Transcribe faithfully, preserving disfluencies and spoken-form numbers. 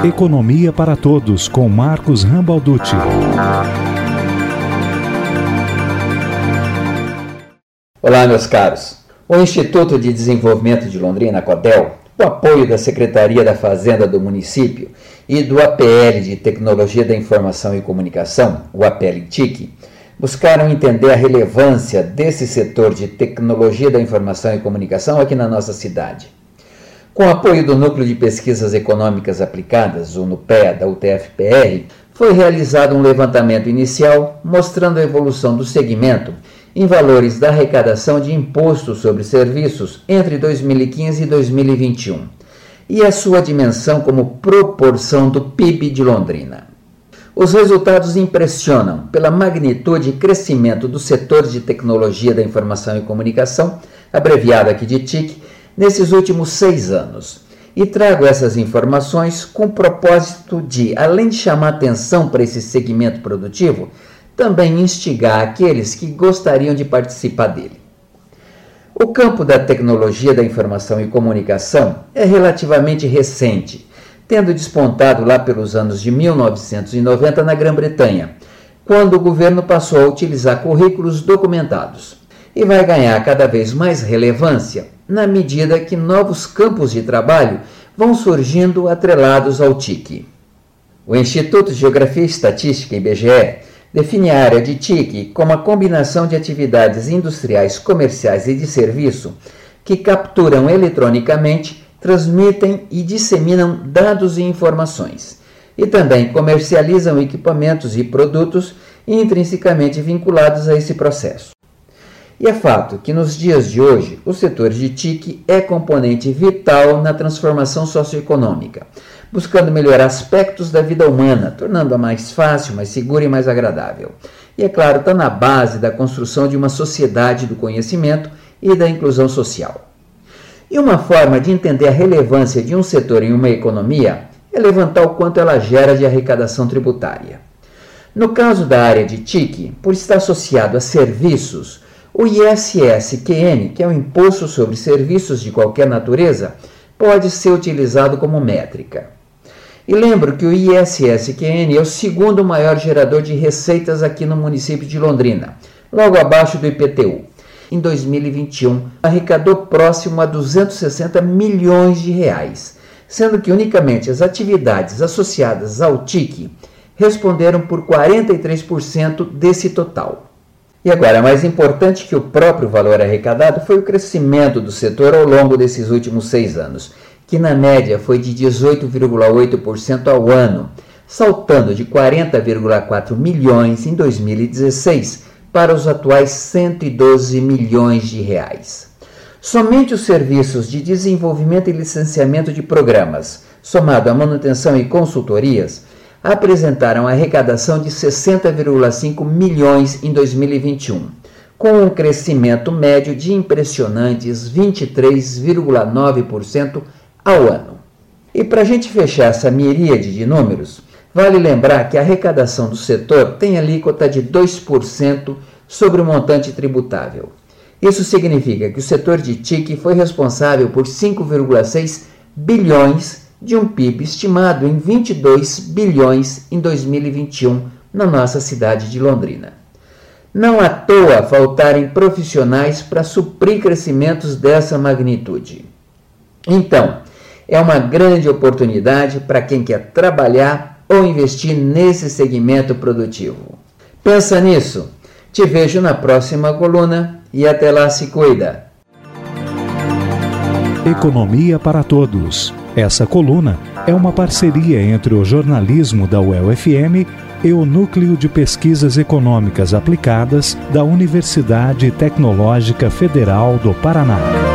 Economia para Todos, com Marcos Rambalducci. Olá, meus caros. O Instituto de Desenvolvimento de Londrina, CODEL, com apoio da Secretaria da Fazenda do município e do A P L de Tecnologia da Informação e Comunicação, o A P L T I C, buscaram entender a relevância desse setor de tecnologia da informação e comunicação aqui na nossa cidade. Com o apoio do Núcleo de Pesquisas Econômicas Aplicadas, o NUPEA, da U T F P R, foi realizado um levantamento inicial mostrando a evolução do segmento em valores da arrecadação de imposto sobre serviços entre dois mil e quinze e dois mil e vinte e um, e a sua dimensão como proporção do P I B de Londrina. Os resultados impressionam pela magnitude e crescimento do setor de tecnologia da informação e comunicação, abreviado aqui de T I C, nesses últimos seis anos. E trago essas informações com o propósito de, além de chamar atenção para esse segmento produtivo, também instigar aqueles que gostariam de participar dele. O campo da tecnologia da informação e comunicação é relativamente recente, tendo despontado lá pelos anos de mil novecentos e noventa na Grã-Bretanha, quando o governo passou a utilizar currículos documentados, e vai ganhar cada vez mais relevância na medida que novos campos de trabalho vão surgindo atrelados ao T I C. O Instituto de Geografia e Estatística, I B G E, define a área de T I C como a combinação de atividades industriais, comerciais e de serviço que capturam eletronicamente, transmitem e disseminam dados e informações, e também comercializam equipamentos e produtos intrinsecamente vinculados a esse processo. E é fato que nos dias de hoje o setor de T I C é componente vital na transformação socioeconômica, buscando melhorar aspectos da vida humana, tornando-a mais fácil, mais segura e mais agradável. E é claro, está na base da construção de uma sociedade do conhecimento e da inclusão social. E uma forma de entender a relevância de um setor em uma economia é levantar o quanto ela gera de arrecadação tributária. No caso da área de T I C, por estar associado a serviços, o I S S Q N, que é o Imposto sobre Serviços de qualquer natureza, pode ser utilizado como métrica. E lembro que o I S S Q N é o segundo maior gerador de receitas aqui no município de Londrina, logo abaixo do I P T U. Em dois mil e vinte e um, arrecadou próximo a duzentos e sessenta milhões de reais, sendo que unicamente as atividades associadas ao T I C responderam por quarenta e três por cento desse total. E agora, mais importante que o próprio valor arrecadado foi o crescimento do setor ao longo desses últimos seis anos, que na média foi de dezoito vírgula oito por cento ao ano, saltando de quarenta vírgula quatro milhões em dois mil e dezesseis para os atuais cento e doze milhões de reais. Somente os serviços de desenvolvimento e licenciamento de programas, somado à manutenção e consultorias, apresentaram arrecadação de sessenta vírgula cinco milhões em dois mil e vinte e um, com um crescimento médio de impressionantes vinte e três vírgula nove por cento ao ano. E para a gente fechar essa miríade de números, vale lembrar que a arrecadação do setor tem alíquota de dois por cento sobre o montante tributável. Isso significa que o setor de T I C foi responsável por cinco vírgula seis bilhões de um P I B estimado em vinte e dois bilhões em dois mil e vinte e um na nossa cidade de Londrina. Não à toa faltarem profissionais para suprir crescimentos dessa magnitude. Então, é uma grande oportunidade para quem quer trabalhar ou investir nesse segmento produtivo. Pensa nisso. Te vejo na próxima coluna e até lá, se cuida. Economia para Todos. Essa coluna é uma parceria entre o jornalismo da U E L F M e o Núcleo de Pesquisas Econômicas Aplicadas da Universidade Tecnológica Federal do Paraná.